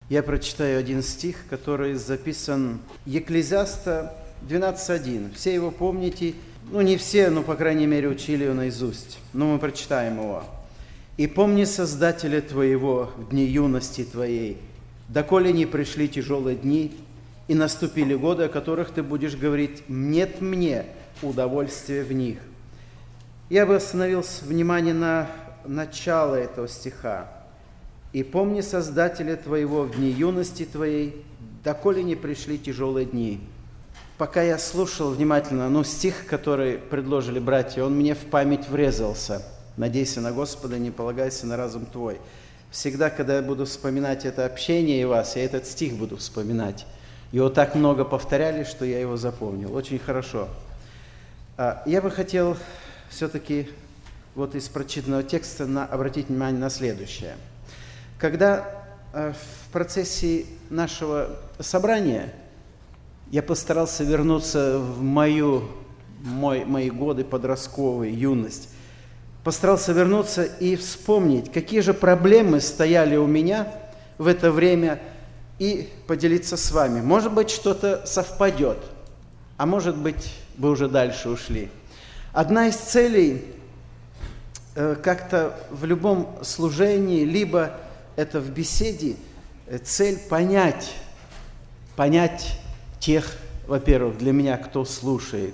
Я прочитаю один стих, который записан Екклезиаста 12:1. Все его помните, не все, но, по крайней мере, учили его наизусть. Но мы прочитаем его. «И помни Создателя твоего в дни юности твоей, доколе не пришли тяжелые дни, и наступили годы, о которых ты будешь говорить, нет мне удовольствия в них». Я бы остановил внимание на начало этого стиха. «И помни Создателя твоего в дни юности твоей, доколе не пришли тяжелые дни». Пока я слушал внимательно, стих, который предложили братья, он мне в память врезался. «Надейся на Господа, не полагайся на разум твой». Всегда, когда я буду вспоминать это общение и вас, я этот стих буду вспоминать. Его так много повторяли, что я его запомнил. Очень хорошо. Я бы хотел все-таки из прочитанного текста обратить внимание на следующее. Когда в процессе нашего собрания я постарался вернуться в мои годы подростковые, юность, постарался вернуться и вспомнить, какие же проблемы стояли у меня в это время, и поделиться с вами. Может быть, что-то совпадет, а может быть, вы уже дальше ушли. Одна из целей как-то в любом служении, либо это в беседе, цель понять тех, во-первых, для меня, кто слушает.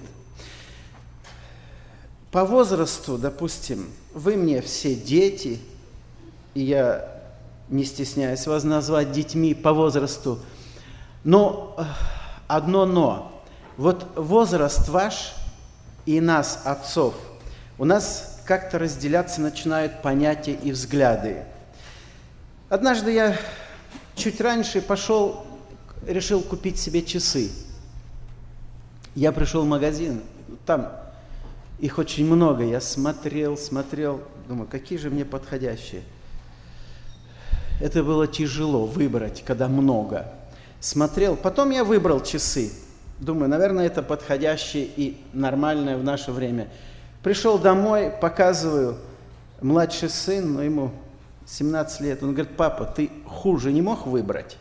По возрасту, допустим, вы мне все дети, и я не стесняюсь вас назвать детьми по возрасту, но одно но. Возраст ваш и нас, отцов, у нас как-то разделяться начинают понятия и взгляды. Однажды я чуть раньше решил купить себе часы. Я пришел в магазин, там их очень много, я смотрел, думаю, какие же мне подходящие. Это было тяжело выбрать, когда много. Смотрел, потом я выбрал часы. Думаю, наверное, это подходящее и нормальное в наше время. Пришел домой, показываю, младший сын, ему 17 лет. Он говорит, папа, ты хуже не мог выбрать?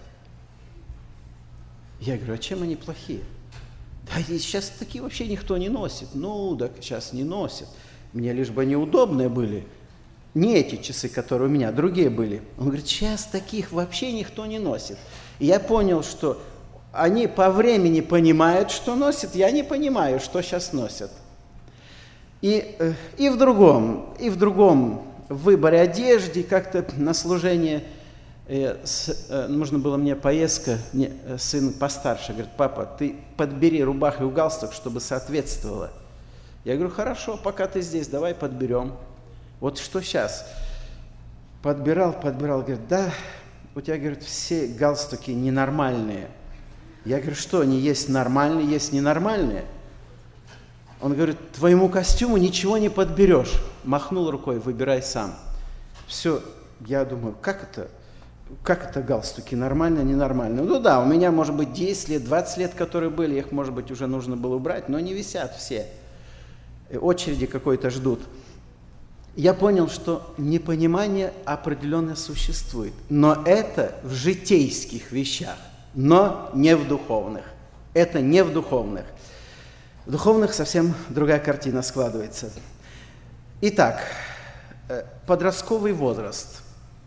Я говорю, а чем они плохие? Да сейчас такие вообще никто не носит. Так сейчас не носят. Мне лишь бы они удобные были. Не эти часы, которые у меня, другие были. Он говорит, сейчас таких вообще никто не носит. И я понял, что они по времени понимают, что носят, я не понимаю, что сейчас носят. И в другом выборе одежды, как-то на служение, нужно было мне поездка, сын постарше, говорит, папа, ты подбери рубаху и галстук, чтобы соответствовало. Я говорю, хорошо, пока ты здесь, давай подберем. Что сейчас? Подбирал, говорит, да, у тебя, говорит, все галстуки ненормальные. Я говорю, что, они есть нормальные, есть ненормальные? Он говорит, твоему костюму ничего не подберешь. Махнул рукой, выбирай сам. Все, я думаю, как это галстуки, нормально, ненормально? У меня, может быть, 10 лет, 20 лет, которые были, их, может быть, уже нужно было убрать, но не висят все. Очереди какой-то ждут. Я понял, что непонимание определенно существует, но это в житейских вещах, но не в духовных. Это не в духовных. В духовных совсем другая картина складывается. Итак, подростковый возраст.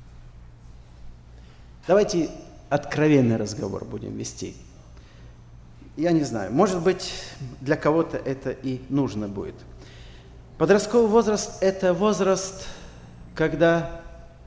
Давайте откровенный разговор будем вести. Я не знаю, может быть, для кого-то это и нужно будет. Подростковый возраст – это возраст, когда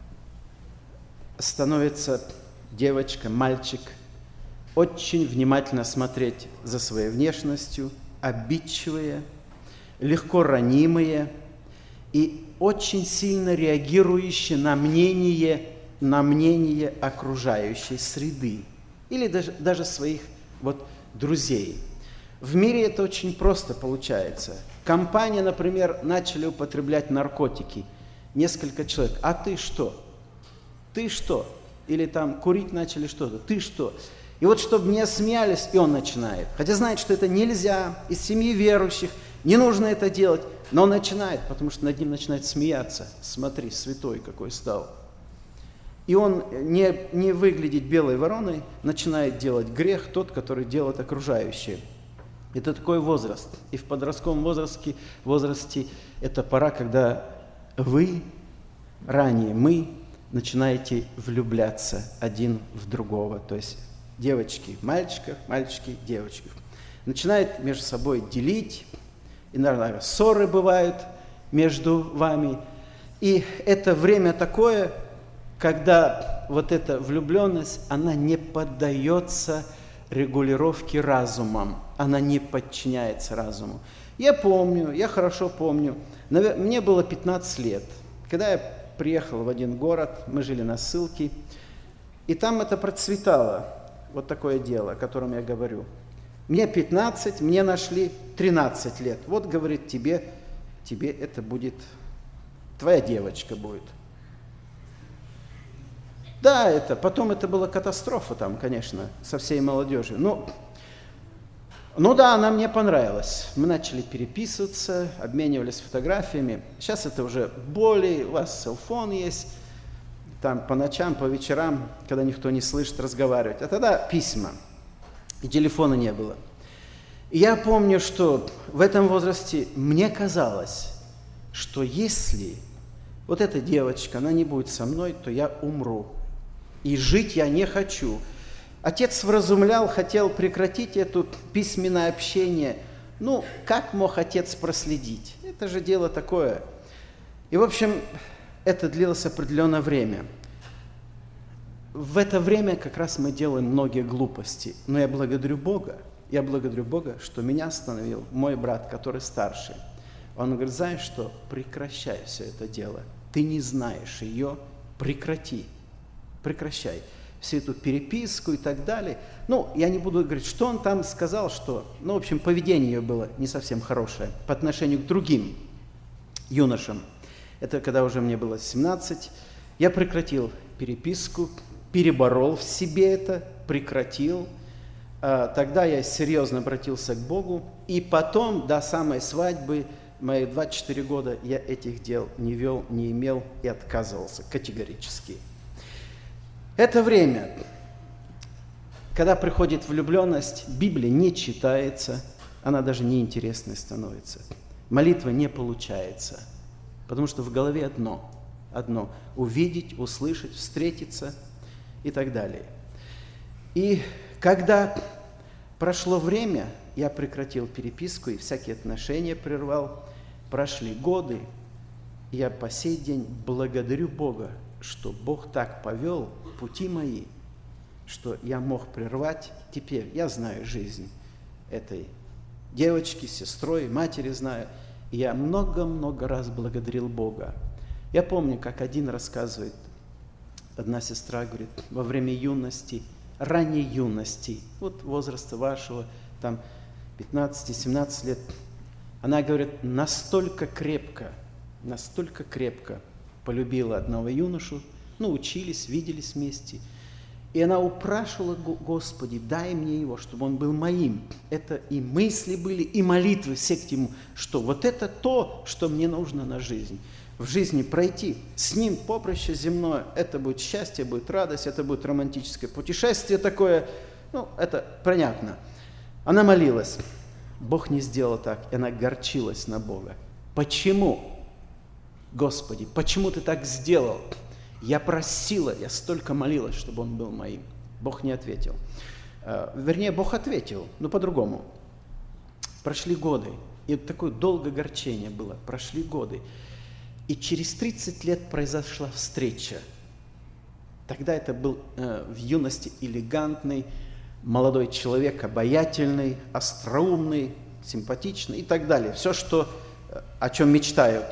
становится девочка, мальчик, очень внимательно смотреть за своей внешностью, обидчивые, легко ранимые и очень сильно реагирующие на мнение окружающей среды или даже своих друзей. В мире это очень просто получается. Компания, например, начали употреблять наркотики. Несколько человек. А ты что? Ты что? Или там курить начали что-то. Ты что? И чтобы не смеялись, и он начинает. Хотя знает, что это нельзя, из семьи верующих, не нужно это делать. Но он начинает, потому что над ним начинает смеяться. Смотри, святой какой стал. И он не выглядит белой вороной, начинает делать грех тот, который делает окружающие. Это такой возраст. И в подростковом возрасте это пора, когда вы, ранее мы, начинаете влюбляться один в другого. То есть девочки в мальчиков, мальчики в девочках. Начинают между собой делить, иногда ссоры бывают между вами. И это время такое, когда вот эта влюбленность, она не поддается регулировке разумом, она не подчиняется разуму. Я помню, я хорошо помню, мне было 15 лет, когда я приехал в один город, мы жили на ссылке, и там это процветало, вот такое дело, о котором я говорю. Мне 15, мне нашли 13 лет. Вот, говорит, тебе это будет, твоя девочка будет. Да, потом это была катастрофа там, конечно, со всей молодежью. Ну да, она мне понравилась. Мы начали переписываться, обменивались фотографиями. Сейчас это уже более, у вас селфон есть, там по ночам, по вечерам, когда никто не слышит, разговаривать. А тогда письма, и телефона не было. И я помню, что в этом возрасте мне казалось, что если вот эта девочка, она не будет со мной, то я умру. И жить я не хочу. Отец вразумлял, хотел прекратить это письменное общение. Ну, как мог отец проследить? Это же дело такое. И, в общем, это длилось определенное время. В это время как раз мы делаем многие глупости. Но я благодарю Бога, что меня остановил мой брат, который старше. Он говорит, знаешь что, прекращай все это дело. Ты не знаешь ее, прекрати. Прекращай всю эту переписку и так далее. Ну, я не буду говорить, что он там сказал, что, в общем, поведение ее было не совсем хорошее по отношению к другим юношам. Это когда уже мне было 17. Я прекратил переписку, переборол в себе это, прекратил. Тогда я серьезно обратился к Богу. И потом, до самой свадьбы, мои 24 года, я этих дел не вел, не имел и отказывался категорически. Это время, когда приходит влюбленность, Библия не читается, она даже неинтересной становится. Молитва не получается, потому что в голове одно – увидеть, услышать, встретиться и так далее. И когда прошло время, я прекратил переписку и всякие отношения прервал, прошли годы, и я по сей день благодарю Бога, что Бог так повел пути мои, что я мог прервать. Теперь я знаю жизнь этой девочки, сестрой, матери знаю. И я много-много раз благодарил Бога. Я помню, как один рассказывает, одна сестра говорит, во время юности, ранней юности, вот возраста вашего, там 15-17 лет, она говорит, настолько крепко полюбила одного юношу, учились, виделись вместе. И она упрашивала, Господи, дай мне его, чтобы он был моим. Это и мысли были, и молитвы все к нему, что вот это то, что мне нужно на жизнь. В жизни пройти с ним поприще земное, это будет счастье, будет радость, это будет романтическое путешествие такое. Это понятно. Она молилась. Бог не сделал так, и она горчилась на Бога. Почему? Господи, почему ты так сделал? Я просила, я столько молилась, чтобы он был моим. Бог не ответил. Вернее, Бог ответил, но по-другому. Прошли годы, и такое долгое горчение было. Прошли годы. И через 30 лет произошла встреча. Тогда это был в юности элегантный, молодой человек, обаятельный, остроумный, симпатичный и так далее. Все, о чем мечтают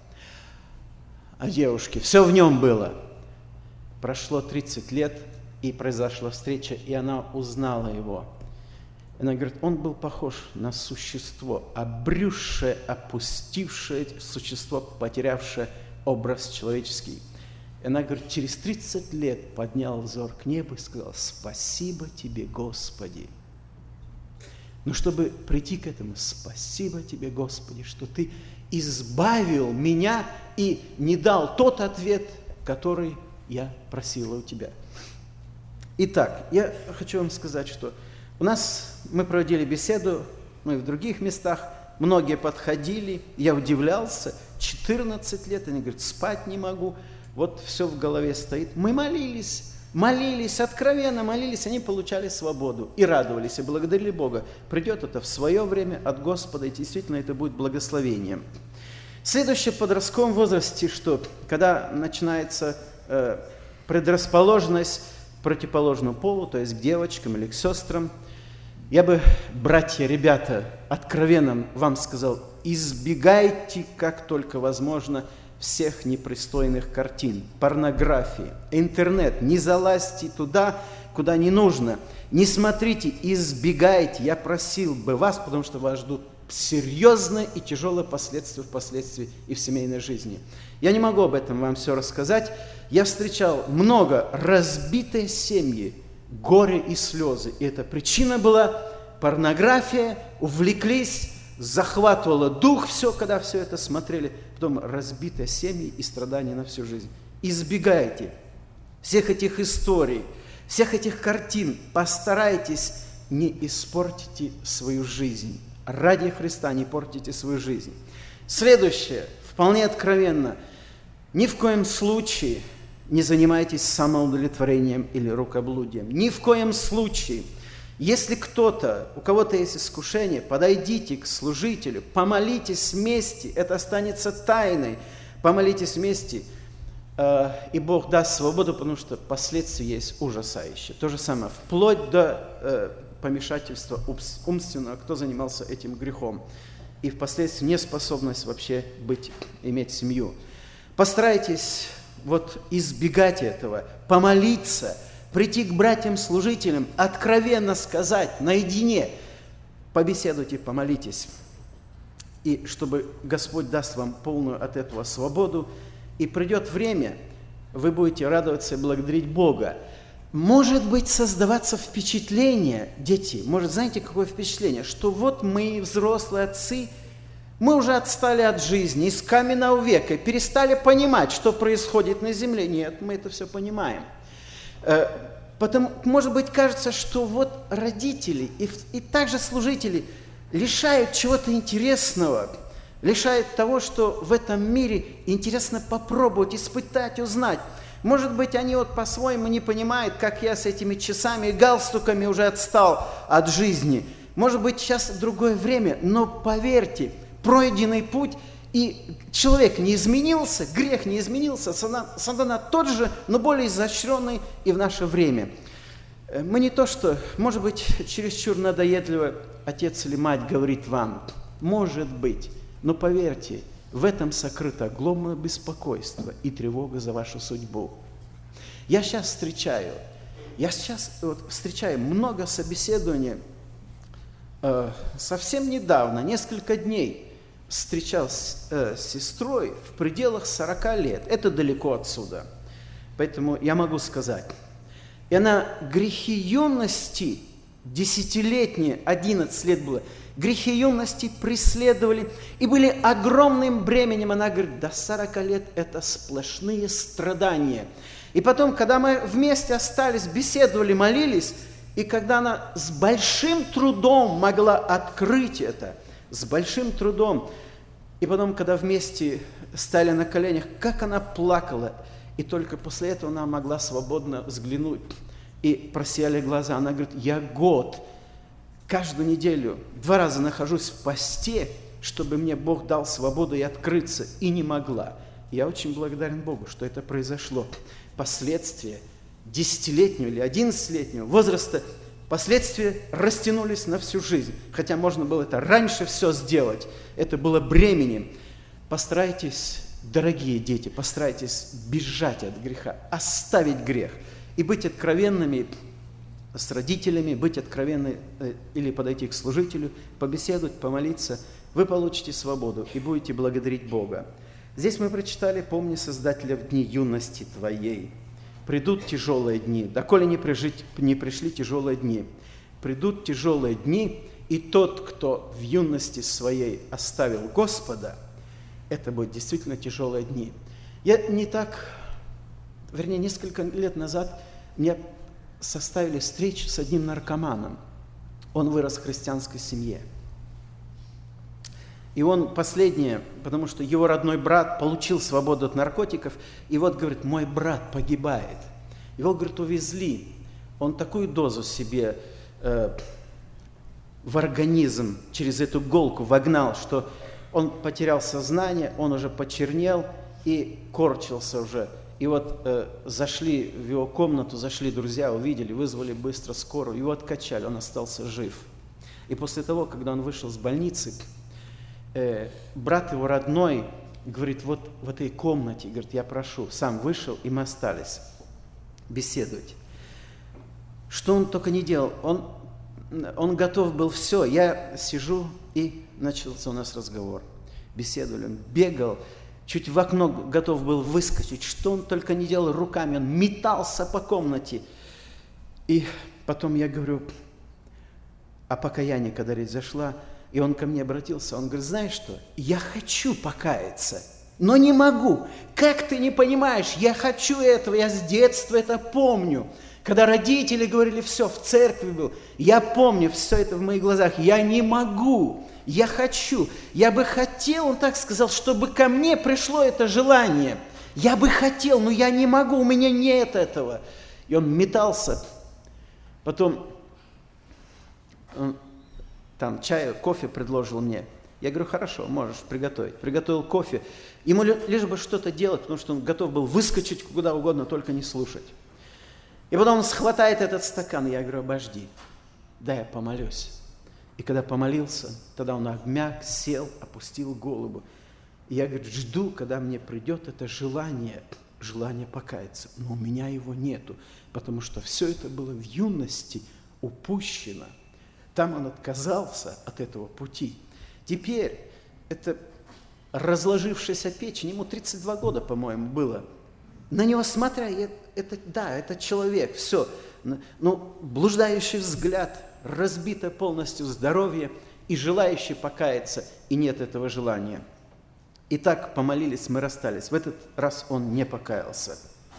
о девушке, все в нем было. Прошло 30 лет, и произошла встреча, и она узнала его. Она говорит, он был похож на существо, обрюзшее, опустившее существо, потерявшее образ человеческий. И она говорит, через 30 лет поднял взор к небу и сказал, спасибо тебе, Господи. Но чтобы прийти к этому, спасибо тебе, Господи, что ты избавил меня и не дал тот ответ, который я просила у тебя. Итак, я хочу вам сказать, что мы проводили беседу, и в других местах, многие подходили, я удивлялся, 14 лет, они говорят, спать не могу, вот все в голове стоит. Мы молились, откровенно молились, они получали свободу и радовались, и благодарили Бога. Придет это в свое время от Господа, и действительно это будет благословением. Следующее в подростковом возрасте, что когда начинается предрасположенность к противоположному полу, то есть к девочкам или к сестрам, я бы, братья, ребята, откровенно вам сказал, избегайте, как только возможно, всех непристойных картин, порнографии, интернет. Не залазьте туда, куда не нужно. Не смотрите, избегайте. Я просил бы вас, потому что вас ждут серьезные и тяжелые последствия впоследствии и в семейной жизни. Я не могу об этом вам все рассказать. Я встречал много разбитые семьи, горе и слезы. И эта причина была порнография, увлеклись, захватывало дух все, когда все это смотрели. Потом разбитые семьи и страдания на всю жизнь. Избегайте всех этих историй, всех этих картин. Постарайтесь, не испортите свою жизнь. Ради Христа не портите свою жизнь. Следующее, вполне откровенно. Ни в коем случае не занимайтесь самоудовлетворением или рукоблудием. Ни в коем случае. Если у кого-то есть искушение, подойдите к служителю, помолитесь вместе, это останется тайной. Помолитесь вместе, и Бог даст свободу, потому что последствия есть ужасающие. То же самое, вплоть до помешательства умственного, кто занимался этим грехом. И впоследствии неспособность вообще иметь семью. Постарайтесь избегать этого, помолиться, прийти к братьям-служителям, откровенно сказать, наедине, побеседуйте, помолитесь. И чтобы Господь даст вам полную от этого свободу, и придет время, вы будете радоваться и благодарить Бога. Может быть, создаваться впечатление, дети, знаете, какое впечатление, что мы, взрослые отцы, мы уже отстали от жизни, из каменного века, перестали понимать, что происходит на земле. Нет, мы это все понимаем. Может быть, кажется, что родители и также служители лишают чего-то интересного, лишают того, что в этом мире интересно попробовать, испытать, узнать. Может быть, они по-своему не понимают, как я с этими часами и галстуками уже отстал от жизни. Может быть, сейчас другое время, но поверьте, пройденный путь, и человек не изменился, грех не изменился, сатана тот же, но более изощренный и в наше время. Мы не то что, может быть, чересчур надоедливо отец или мать говорит вам, может быть, но поверьте, в этом сокрыто огромное беспокойство и тревога за вашу судьбу. Я сейчас встречаю много собеседований. Совсем недавно, несколько дней, встречался с сестрой в пределах 40 лет. Это далеко отсюда. Поэтому я могу сказать. И она грехи юности, 10-летние, 11 лет было, грехи юности преследовали и были огромным бременем. Она говорит, до 40 лет это сплошные страдания. И потом, когда мы вместе остались, беседовали, молились, и когда она с большим трудом могла открыть это, с большим трудом, и потом, когда вместе стали на коленях, как она плакала, и только после этого она могла свободно взглянуть, и просияли глаза. Она говорит, я год, каждую неделю, 2 раза нахожусь в посте, чтобы мне Бог дал свободу и открыться, и не могла. Я очень благодарен Богу, что это произошло. Последствия 10-летнего или 11-летнего возраста, последствия растянулись на всю жизнь. Хотя можно было это раньше все сделать. Это было бременем. Постарайтесь, дорогие дети, постарайтесь бежать от греха, оставить грех и быть откровенными с родителями, быть откровенны или подойти к служителю, побеседовать, помолиться. Вы получите свободу и будете благодарить Бога. Здесь мы прочитали, помни Создателя в дни юности твоей. Придут тяжелые дни, доколе не пришли тяжелые дни. Придут тяжелые дни, и тот, кто в юности своей оставил Господа, это будут действительно тяжелые дни. Я не так вернее, несколько лет назад мне составили встречу с одним наркоманом. Он вырос в христианской семье. И он последнее, потому что его родной брат получил свободу от наркотиков, и вот, говорит, мой брат погибает. Его, говорит, увезли. Он такую дозу себе в организм через эту иголку вогнал, что он потерял сознание, он уже почернел и корчился уже. И вот зашли в его комнату, зашли друзья, увидели, вызвали быстро скорую, его откачали, он остался жив. И после того, когда он вышел с больницы, брат его родной говорит, вот в этой комнате, говорит, я прошу, сам вышел, и мы остались беседовать. Что он только не делал, он готов был все. Я сижу, и начался у нас разговор. Беседовали, он бегал, чуть в окно готов был выскочить. Что он только не делал руками, он метался по комнате. И потом я говорю, о покаянии, когда речь зашла, и он ко мне обратился, он говорит, знаешь что, я хочу покаяться, но не могу. Как ты не понимаешь, я хочу этого, я с детства это помню. Когда родители говорили, все, в церкви был, я помню все это в моих глазах, я не могу, я хочу. Я бы хотел, он так сказал, чтобы ко мне пришло это желание. Я бы хотел, но я не могу, у меня нет этого. И он метался. Потом он там чаю, кофе предложил мне. Я говорю, хорошо, можешь приготовить. Приготовил кофе. Ему лишь бы что-то делать, потому что он готов был выскочить куда угодно, только не слушать. И потом он схватает этот стакан, я говорю, обожди, дай я помолюсь. И когда помолился, тогда он обмяк, сел, опустил голову. И я, говорю, жду, когда мне придет это желание покаяться. Но у меня его нету, потому что все это было в юности упущено. Там он отказался от этого пути. Теперь это разложившаяся печень, ему 32 года, по-моему, было. На него смотря, это человек, все. Ну, блуждающий взгляд, разбито полностью здоровье и желающий покаяться, и нет этого желания. И так помолились, мы расстались. В этот раз он не покаялся.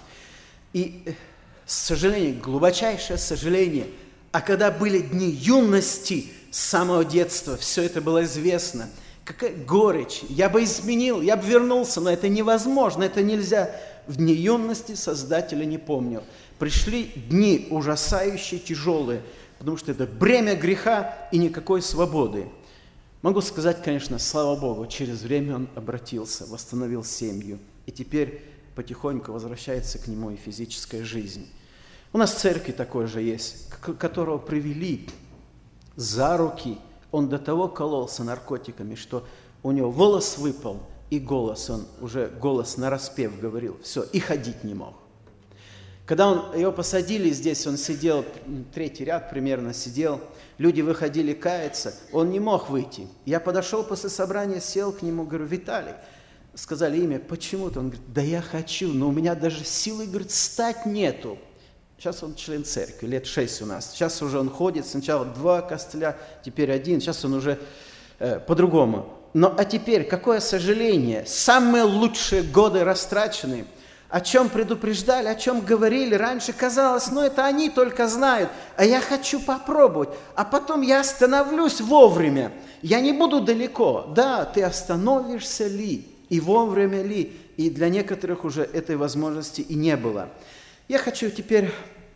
И сожаление, глубочайшее сожаление, а когда были дни юности, с самого детства, все это было известно. Какая горечь, я бы изменил, я бы вернулся, но это невозможно, это нельзя. В дни юности Создателя не помнил. Пришли дни ужасающие, тяжелые, потому что это бремя греха и никакой свободы. Могу сказать, конечно, слава Богу, через время он обратился, восстановил семью, и теперь потихоньку возвращается к нему и физическая жизнь. У нас в церкви такой же есть, которого привели за руки, он до того кололся наркотиками, что у него волос выпал, и голос, он уже голос нараспев говорил, все, и ходить не мог. Когда его посадили здесь, он сидел, третий ряд примерно сидел, люди выходили каяться, он не мог выйти. Я подошел после собрания, сел к нему, говорю, Виталий, сказали имя, почему-то, он говорит, да я хочу, но у меня даже силы, говорит, встать нету. Сейчас он член церкви, лет 6 у нас. Сейчас уже он ходит, сначала 2 костыля, теперь 1, сейчас он уже по-другому. Но а теперь, какое сожаление, самые лучшие годы растрачены, о чем предупреждали, о чем говорили. Раньше казалось, ну это они только знают, а я хочу попробовать, а потом я остановлюсь вовремя, я не буду далеко. Да, ты остановишься ли, и вовремя ли, и для некоторых уже этой возможности и не было. Я хочу теперь,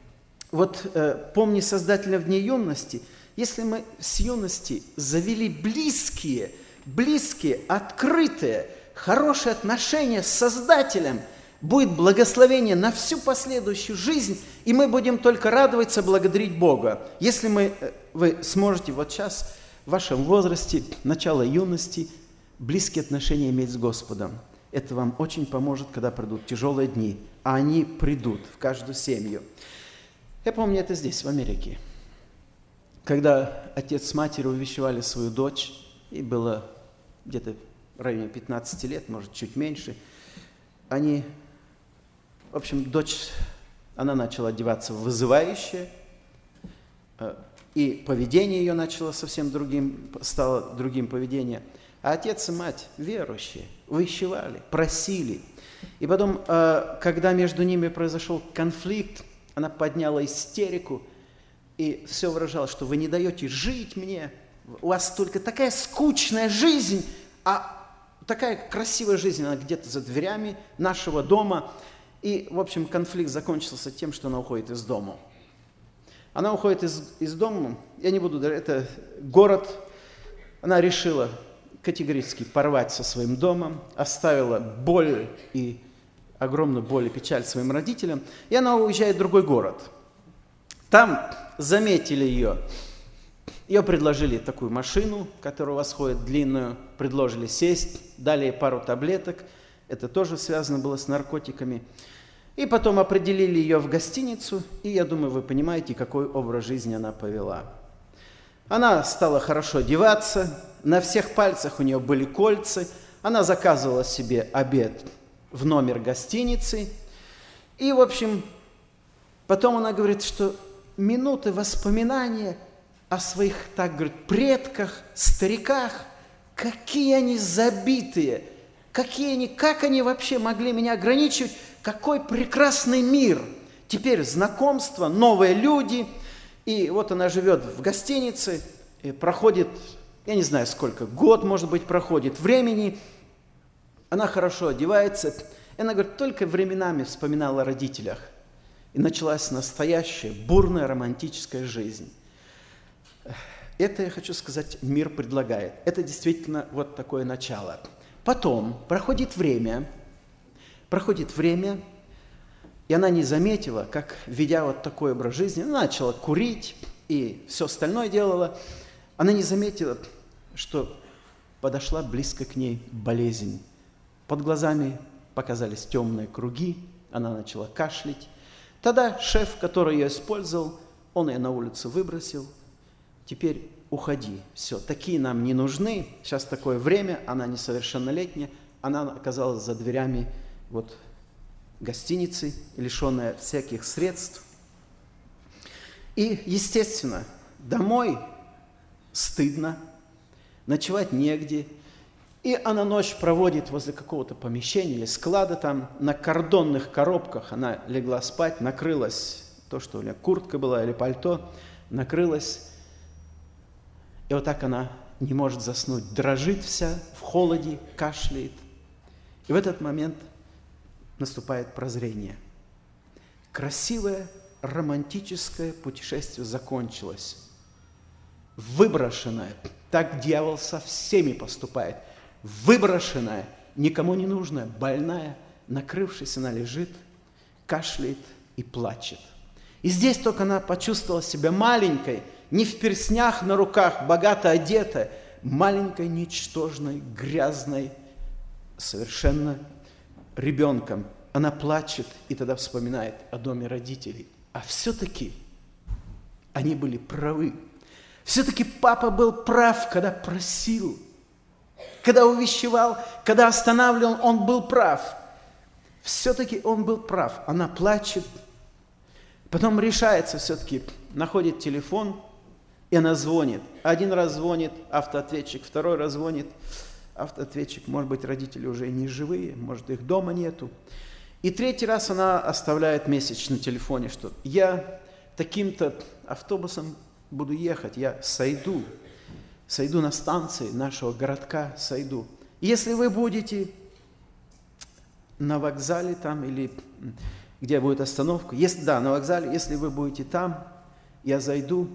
помни Создателя в дни юности, если мы с юности завели близкие, открытые, хорошие отношения с Создателем, будет благословение на всю последующую жизнь, и мы будем только радоваться, благодарить Бога. Если вы сможете вот сейчас, в вашем возрасте, начало юности, близкие отношения иметь с Господом, это вам очень поможет, когда придут тяжелые дни, а они придут в каждую семью. Я помню это здесь, в Америке, когда отец с матерью увещевали свою дочь, ей было где-то в районе 15 лет, может, чуть меньше, дочь, она начала одеваться вызывающе, и поведение ее начало совсем другим, стало другим поведением. А отец и мать верующие, увещевали, просили. И потом, когда между ними произошел конфликт, она подняла истерику и все выражала, что вы не даете жить мне, у вас только такая скучная жизнь, а такая красивая жизнь, она где-то за дверями нашего дома. И, в общем, конфликт закончился тем, что она уходит из дома. Она уходит из дома, я не буду, это город, она решила категорически порвать со своим домом, оставила боль и огромную боль и печаль своим родителям, и она уезжает в другой город. Там заметили ее, предложили такую машину, которая у вас ходит длинную, предложили сесть, дали ей пару таблеток, это тоже связано было с наркотиками. И потом определили ее в гостиницу, и я думаю, вы понимаете, какой образ жизни она повела. Она стала хорошо одеваться, на всех пальцах у нее были кольца, она заказывала себе обед в номер гостиницы. И, в общем, потом она говорит, что минуты воспоминания о своих, так говорит, предках, стариках, какие они забитые, как они вообще могли меня ограничивать, какой прекрасный мир. Теперь знакомства, новые люди. И вот она живет в гостинице, и проходит, я не знаю сколько, год, может быть, проходит времени. Она хорошо одевается. И она говорит, только временами вспоминала о родителях. И началась настоящая, бурная, романтическая жизнь. Это, я хочу сказать, мир предлагает. Это действительно вот такое начало. Потом проходит время, и она не заметила, как, ведя вот такой образ жизни, она начала курить и все остальное делала. Она не заметила, что подошла близко к ней болезнь. Под глазами показались темные круги, она начала кашлять. Тогда шеф, который ее использовал, он ее на улицу выбросил. Теперь уходи, все, такие нам не нужны, сейчас такое время, она несовершеннолетняя, она оказалась за дверями вот гостиницы, лишенная всяких средств. И, естественно, домой стыдно, ночевать негде. И она ночь проводит возле какого-то помещения или склада, там на картонных коробках она легла спать, накрылась, то, что у нее куртка была или пальто, накрылась. И вот так она не может заснуть, дрожит вся в холоде, кашляет. И в этот момент наступает прозрение. Красивое, романтическое путешествие закончилось. Выброшенное, так дьявол со всеми поступает. Выброшенная, никому не нужная, больная, накрывшись, она лежит, кашляет и плачет. И здесь только она почувствовала себя маленькой, не в перстнях на руках, богато одетая, маленькой, ничтожной, грязной, совершенно ребенком. Она плачет и тогда вспоминает о доме родителей. А все-таки они были правы. Все-таки папа был прав, когда просил, когда увещевал, когда останавливал, он был прав. Все-таки он был прав. Она плачет, потом решается все-таки, находит телефон, и она звонит. Один раз звонит автоответчик, второй раз звонит автоответчик. Может быть, родители уже не живые, может, их дома нету. И третий раз она оставляет месседж на телефоне, что я таким-то автобусом буду ехать, я сойду на станции нашего городка, сойду. Если вы будете на вокзале там или где будет остановка, на вокзале, если вы будете там, я зайду,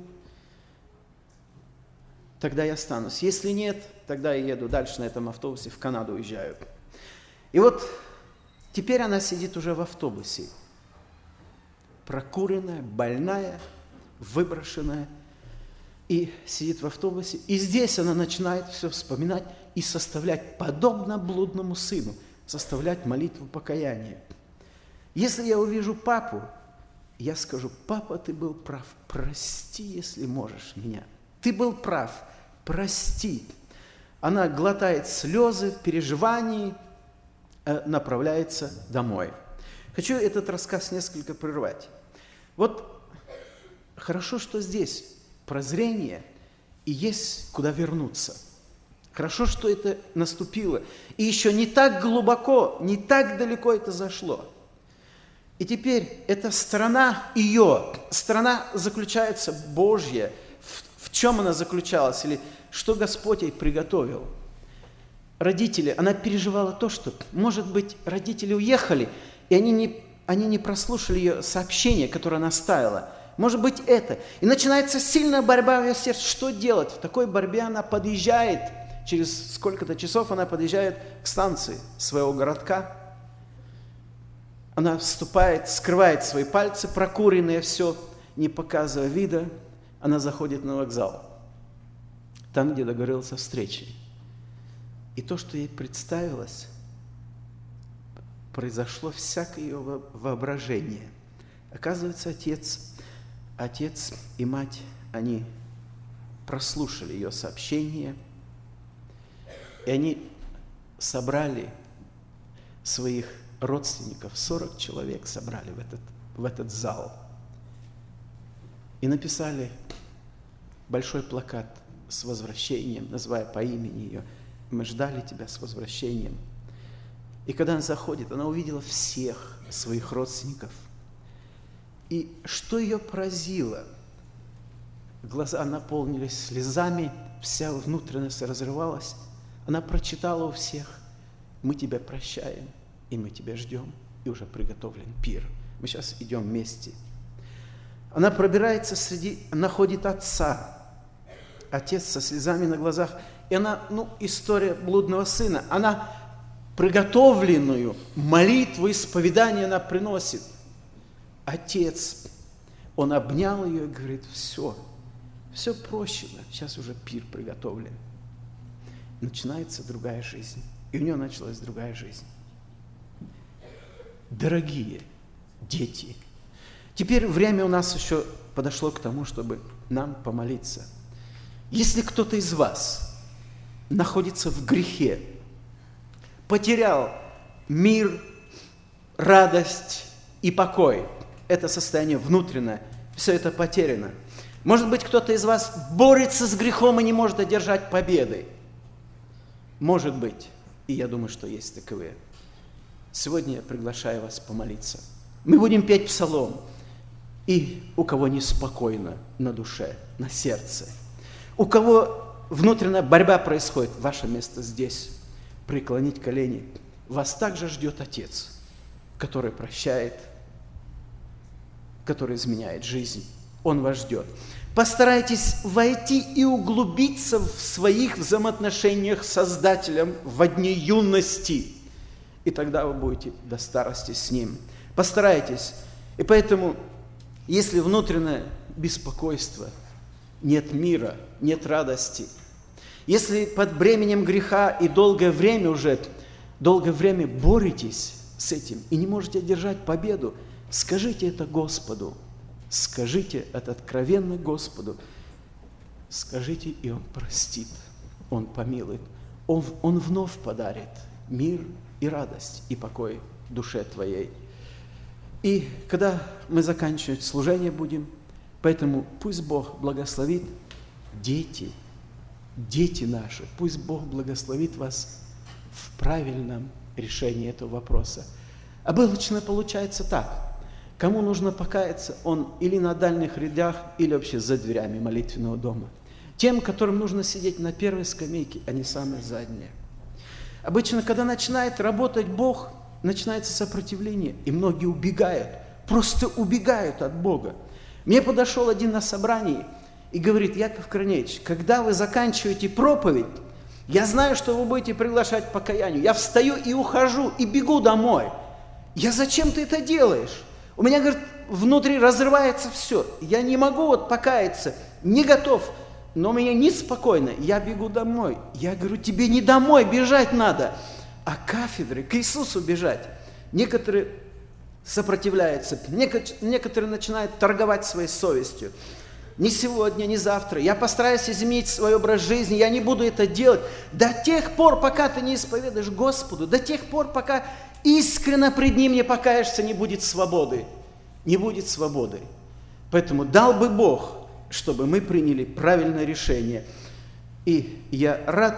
тогда я останусь. Если нет, тогда я еду дальше на этом автобусе, в Канаду уезжаю. И вот теперь она сидит уже в автобусе, прокуренная, больная, выброшенная, и сидит в автобусе. И здесь она начинает все вспоминать и составлять, подобно блудному сыну, составлять молитву покаяния. Если я увижу папу, я скажу: папа, ты был прав, прости, если можешь меня. Ты был прав, прости. Она глотает слезы в переживании, направляется домой. Хочу этот рассказ несколько прервать. Вот хорошо, что здесь прозрение и есть куда вернуться. Хорошо, что это наступило. И еще не так глубоко, не так далеко это зашло. И теперь эта сторона ее, сторона заключается Божья. В чем она заключалась? Или что Господь ей приготовил? Родители, она переживала то, что, может быть, родители уехали, и они не прослушали ее сообщение, которое она оставила. Может быть, это. И начинается сильная борьба в ее сердце. Что делать? В такой борьбе она подъезжает, через сколько-то часов она подъезжает к станции своего городка. Она вступает, скрывает свои пальцы, прокуренные, все, не показывая вида. Она заходит на вокзал, там, где договорился о встрече. И то, что ей представилось, произошло всякое ее воображение. Оказывается, отец и мать, они прослушали ее сообщение, и они собрали своих родственников, 40 человек собрали в этот зал, и написали большой плакат с возвращением, называя по имени ее. Мы ждали тебя с возвращением. И когда она заходит, она увидела всех своих родственников. И что ее поразило? Глаза наполнились слезами, вся внутренность разрывалась. Она прочитала у всех: мы тебя прощаем, и мы тебя ждем, и уже приготовлен пир. Мы сейчас идем вместе. Она пробирается находит отца. Отец со слезами на глазах. И она, история блудного сына, она приготовленную молитву, исповедание она приносит. Отец, он обнял ее и говорит: все прощено, сейчас уже пир приготовлен. Начинается другая жизнь. И у нее началась другая жизнь. Дорогие дети, теперь время у нас еще подошло к тому, чтобы нам помолиться. Если кто-то из вас находится в грехе, потерял мир, радость и покой, это состояние внутреннее, все это потеряно. Может быть, кто-то из вас борется с грехом и не может одержать победы. Может быть, и я думаю, что есть таковые. Сегодня я приглашаю вас помолиться. Мы будем петь псалом. И у кого неспокойно на душе, на сердце, у кого внутренняя борьба происходит, ваше место здесь, преклонить колени. Вас также ждет Отец, который прощает, который изменяет жизнь. Он вас ждет. Постарайтесь войти и углубиться в своих взаимоотношениях с Создателем во дни юности. И тогда вы будете до старости с Ним. Постарайтесь. И поэтому, если внутреннее беспокойство, нет мира, нет радости, если под бременем греха и долгое время боретесь с этим и не можете одержать победу, скажите это Господу. Скажите это откровенно Господу. Скажите, и Он простит, Он помилует. Он вновь подарит мир и радость, и покой душе твоей. И когда мы заканчивать служение будем, поэтому пусть Бог благословит дети наши, пусть Бог благословит вас в правильном решении этого вопроса. Обычно получается так. Кому нужно покаяться, он или на дальних рядах, или вообще за дверями молитвенного дома. Тем, которым нужно сидеть на первой скамейке, а не самые задние. Обычно, когда начинает работать Бог, начинается сопротивление, и многие убегают, просто убегают от Бога. Мне подошел один на собрании и говорит: Яков Корнеевич, когда вы заканчиваете проповедь, я знаю, что вы будете приглашать к покаянию. Я встаю и ухожу, и бегу домой. Зачем ты это делаешь? У меня, говорит, внутри разрывается все. Я не могу покаяться, не готов, но мне неспокойно. Я бегу домой. Я говорю: тебе не домой бежать надо, а к кафедре, к Иисусу бежать. Некоторые сопротивляются, некоторые начинают торговать своей совестью. Ни сегодня, ни завтра. Я постараюсь изменить свой образ жизни, я не буду это делать до тех пор, пока ты не исповедаешь Господу, до тех пор, пока искренне пред Ним не покаешься, не будет свободы. Не будет свободы. Поэтому дал бы Бог, чтобы мы приняли правильное решение. И я рад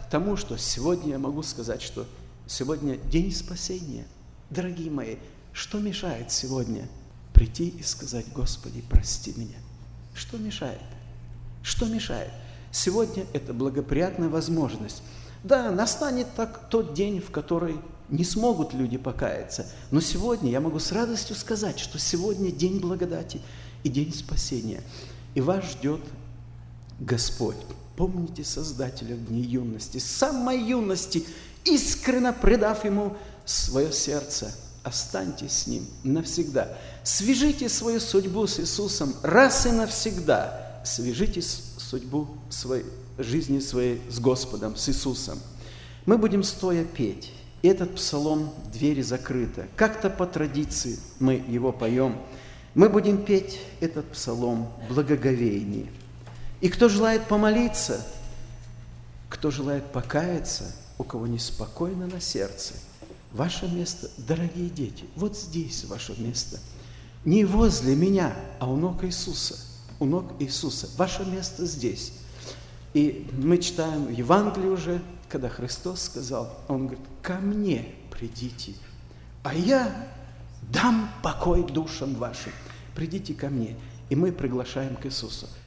к тому, что сегодня я могу сказать, что сегодня день спасения. Дорогие мои, что мешает сегодня прийти и сказать: Господи, прости меня? Что мешает? Что мешает? Сегодня это благоприятная возможность. Да, настанет тот день, в который не смогут люди покаяться. Но сегодня я могу с радостью сказать, что сегодня день благодати и день спасения. И вас ждет Господь. Помните Создателя в дни юности, с самой юности, искренне предав Ему свое сердце. Останьтесь с Ним навсегда. Свяжите свою судьбу с Иисусом раз и навсегда. Свяжите судьбу жизни своей с Господом, с Иисусом. Мы будем стоя петь. И этот псалом «Двери закрыты». Как-то по традиции мы его поем. Мы будем петь этот псалом благоговейнее. И кто желает помолиться, кто желает покаяться, у кого неспокойно на сердце, ваше место, дорогие дети, вот здесь ваше место. Не возле меня, а у ног Иисуса. У ног Иисуса. Ваше место здесь. И мы читаем в Евангелии уже, когда Христос сказал, Он говорит: ко мне придите, а я дам покой душам вашим. Придите ко мне. И мы приглашаем к Иисусу.